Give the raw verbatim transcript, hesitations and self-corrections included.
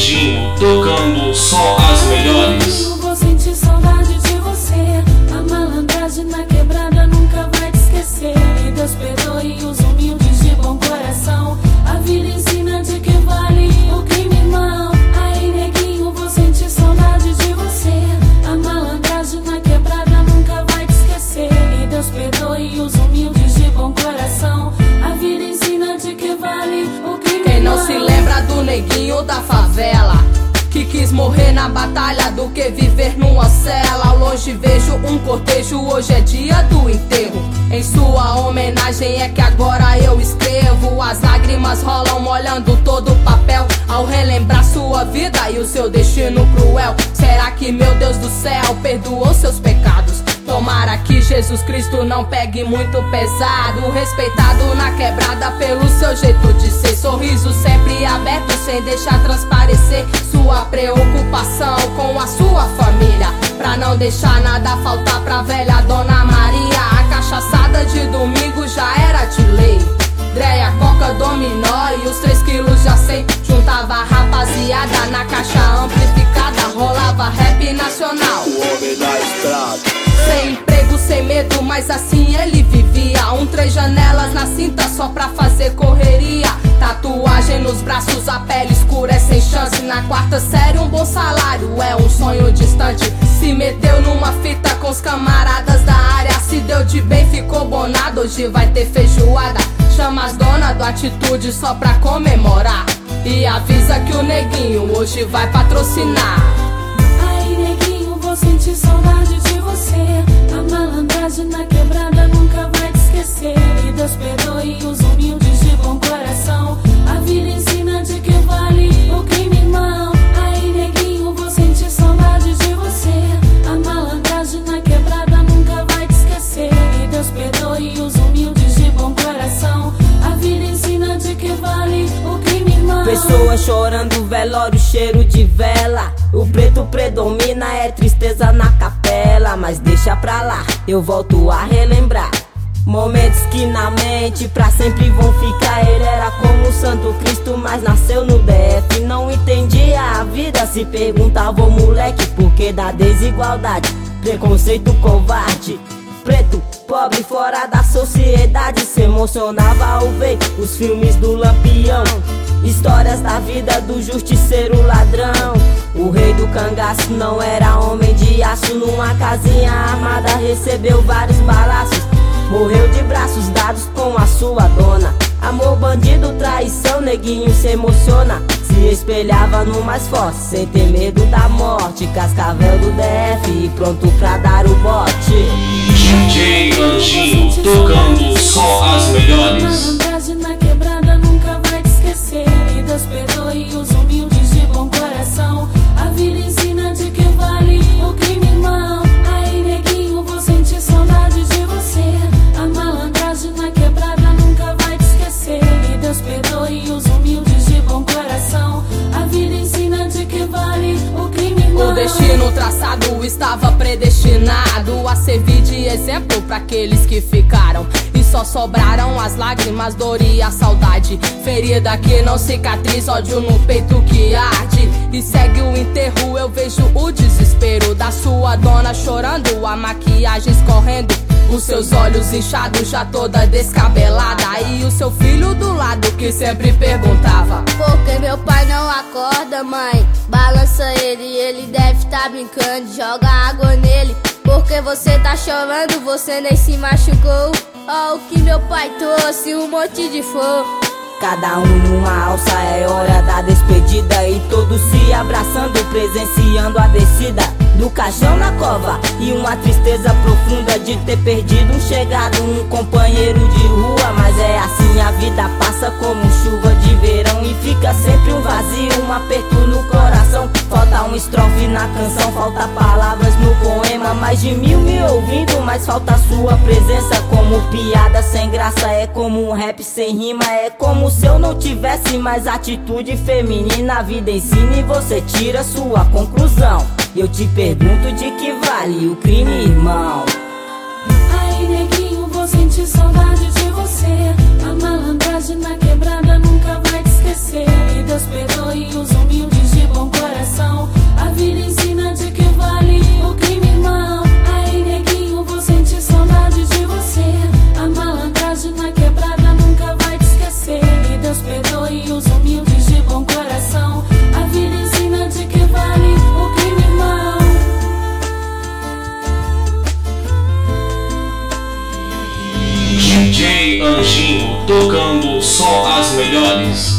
Anjinho, tocando só as melhores. Vou sentir saudade de você. A malandragem na quebrada nunca vai te esquecer. E Deus perdoe os humildes de bom coração. A vida ensina de que vale o crime, irmão. Aí, neguinho, vou sentir saudade de você. A malandragem na quebrada nunca vai te esquecer. E Deus perdoe os humildes de bom coração. A vida ensina de que vale o crime. Quem não se lembra do neguinho da favela, que quis morrer na batalha do que viver numa cela. Ao longe vejo um cortejo, hoje é dia do enterro. Em sua homenagem é que agora eu escrevo. As lágrimas rolam molhando todo o papel ao relembrar sua vida e o seu destino cruel. Será que meu Deus do céu perdoou seus pecados? Tomara que Jesus Cristo não pegue muito pesado. Respeitado na quebrada pelo seu jeito de ser. Sorriso sempre aberto sem deixar transparecer sua preocupação com a sua família, pra não deixar nada faltar pra velha Dona Maria. A cachaçada de domingo já era de lei. Dreia, coca, dominó e os três quilos já sei. Juntava a rapaziada na caixa amplificada, rolava rap nacional. O homem da estrada. Sem emprego, sem medo, mas assim ele vivia. Um três janelas na cinta só pra fazer correria. Tatuagem nos braços, a pele escura é sem chance. Na quarta série um bom salário é um sonho distante. Se meteu numa fita com os camaradas da área. Se deu de bem, ficou bonado, hoje vai ter feijoada. Chama as donas do Atitude só pra comemorar. E avisa que o neguinho hoje vai patrocinar. Aí, neguinho, vou sentir saudade de você. A malandragem na quebrada nunca vai te esquecer. E Deus perdoe os humildes de bom coração. A vida ensina de que vale o crime, irmão. Aí, neguinho, vou sentir saudade de você. A malandragem na quebrada nunca vai te esquecer. E Deus perdoe os humildes de bom coração. A vida ensina de que vale o crime, irmão. Pessoas chorando, velório, cheiro de vela. O preto predomina, é tristeza na capela. Mas deixa pra lá, eu volto a relembrar momentos que na mente pra sempre vão ficar. Ele era como o Santo Cristo, mas nasceu no D F. Não entendia a vida, se perguntava o moleque por que da desigualdade, preconceito covarde. Preto, pobre, fora da sociedade, se emocionava ao ver os filmes do Lampião. Histórias da vida do justiceiro ladrão. O rei do cangaço não era homem de aço. Numa casinha armada recebeu vários balaços. Morreu de braços dados com a sua dona. Amor, bandido, traição, neguinho se emociona. Se espelhava no mais forte, sem ter medo da morte. Cascavel do D F e pronto pra dar o bote. D J Anjinho, tocando só as melhores. Malandragem na quebrada nunca vai te esquecer. E Deus perdoe os humildes de bom coração. A vida ensina de que vale o crime, irmão. Aí, neguinho, vou sentir saudade de você. A malandragem na quebrada nunca vai te esquecer. E Deus perdoe os humildes de bom coração. A vida ensina de que vale o crime, irmão. O destino traçado estava predestinado a servir de exemplo para aqueles que ficaram. E só sobraram as lágrimas, dor e a saudade. Ferida que não cicatriza, ódio no peito que arde. E segue o enterro, eu vejo o desespero da sua dona chorando, a maquiagem escorrendo, os seus olhos inchados, já toda descabelada. E o seu filho do lado que sempre perguntava: por que meu pai não acorda, mãe? Balança ele, ele deve tá brincando. Joga água nele, porque você tá chorando, você nem se machucou. Ó, o que meu pai trouxe, um monte de flor. Cada um numa alça, é hora da despedida. E todos se abraçando, presenciando a descida do caixão na cova. E uma tristeza profunda de ter perdido um chegado, um companheiro de rua. Mas é assim, a vida passa como chuva de verão. E fica sempre um vazio, um aperto no coração. Falta uma estrofe na canção, falta palavras no poema. Mais de mil me ouvindo, mas falta sua presença. Como piada sem graça, é como um rap sem rima. É como se eu não tivesse mais atitude feminina. A vida ensina e você tira sua conclusão. Eu te pergunto, de que vale o crime, irmão? Aí, neguinho, vou sentir saudade de você. A malandragem na quebrada nunca vai te esquecer. esquecer. E Deus perdoe os humildes de bom coração. A vida ensina de que vale o crime, irmão. Aí, neguinho, vou sentir saudade de você. A malandragem na quebrada nunca vai te esquecer. E Deus perdoe os humildes de bom coração. A vida ensina de que vale o crime, irmão. D J Anjinho tocando só as melhores.